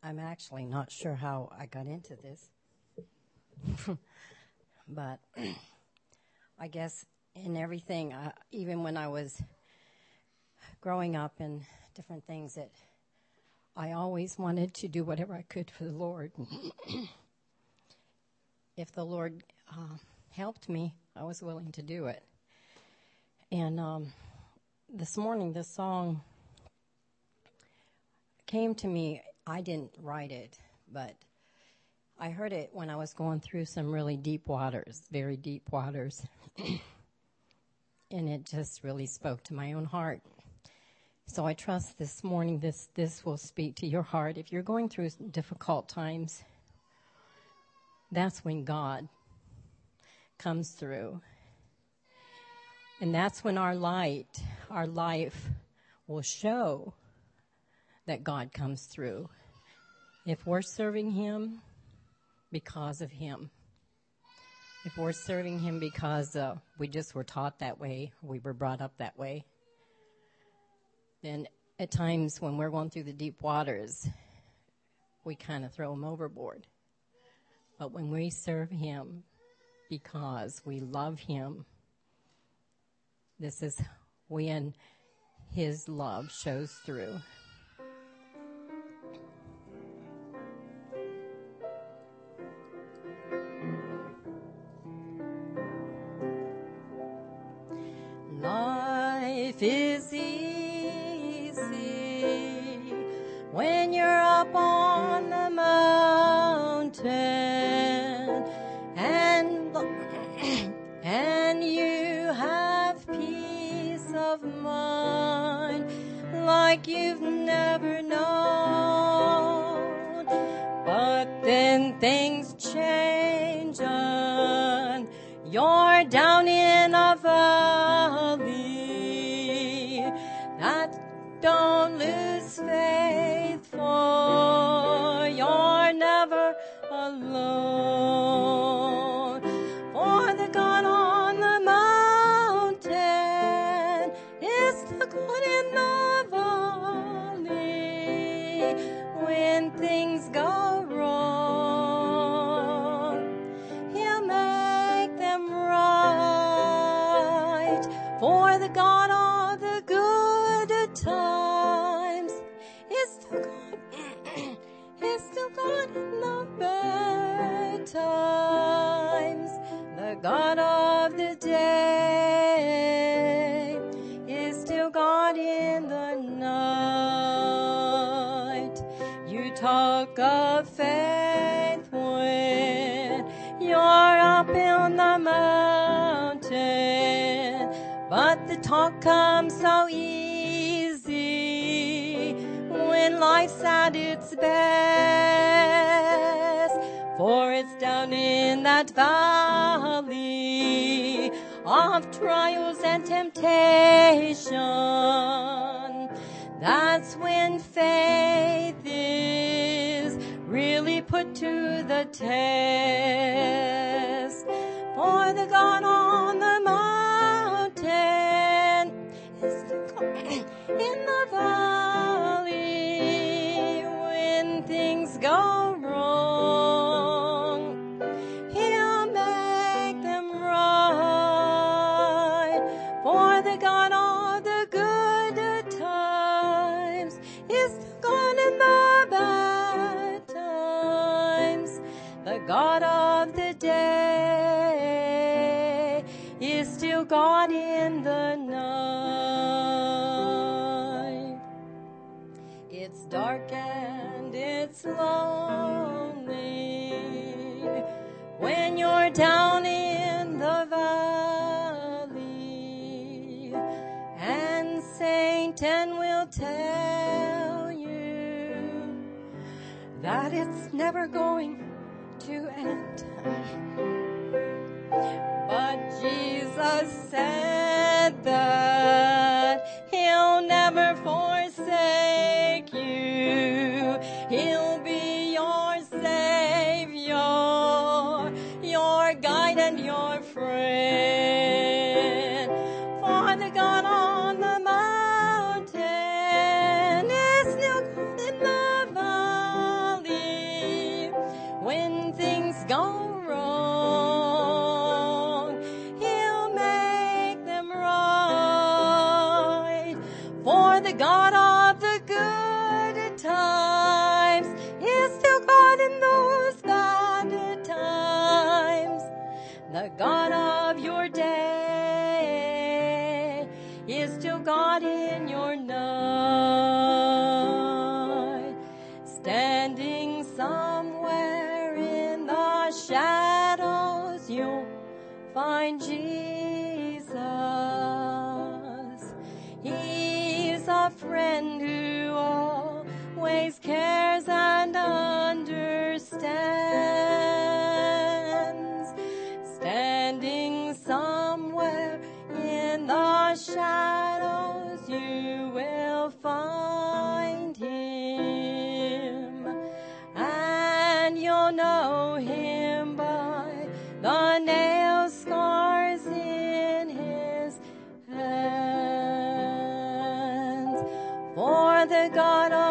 I'm actually not sure how I got into this. But I guess in everything, even when I was growing up and different things, that I always wanted to do whatever I could for the Lord. If the Lord helped me, I was willing to do it. And this morning, this song came to me. I didn't write it, but I heard it when I was going through some really deep waters, very deep waters. And it just really spoke to my own heart. So I trust this morning this will speak to your heart. If you're going through difficult times, that's when God comes through. And that's when our life will show that God comes through. If we're serving Him because of Him. If we're serving Him because we just were taught that way, we were brought up that way, then at times when we're going through the deep waters, we kind of throw Him overboard. But when we serve Him because we love Him, this is when His love shows through. Life is easy when you're up on the mountain and you have peace of mind like you've never known. But then things change and you're down in a valley. That don't lose faith, for you're never alone. For the God on the mountain is the God in the valley. When things go wrong, He'll make them right. For the God of the good times is still God, is still God in the bad times. The God of the day is still God in the night. You talk of faith when you're up in the mountain, but the talk comes so easy when life's at its best. For it's down in that valley of trials and temptation, that's when faith is really put to the test. For the God on the mountain is the God in the valley. When things go wrong, He'll make them right. For the God of the good times is the God in the bad times. The God of the day is still God in the night. It's dark and it's lonely when you're down in the valley, and Satan will tell you that it's never going to end. But Jesus said that He'll never forsake you. He'll be your Savior, your guide and your friend. For the God on the mountain is still God in the valley. go wrong, He'll make them right. For the God of the good times is still God in those bad times. The God of your day is still God in your night. Standing somewhere in the shadows, you'll find Jesus. He's a friend who always cares and understands. Standing somewhere in the shadows, you will find Him, and you'll know Him by the nail scars in His hands. For the God of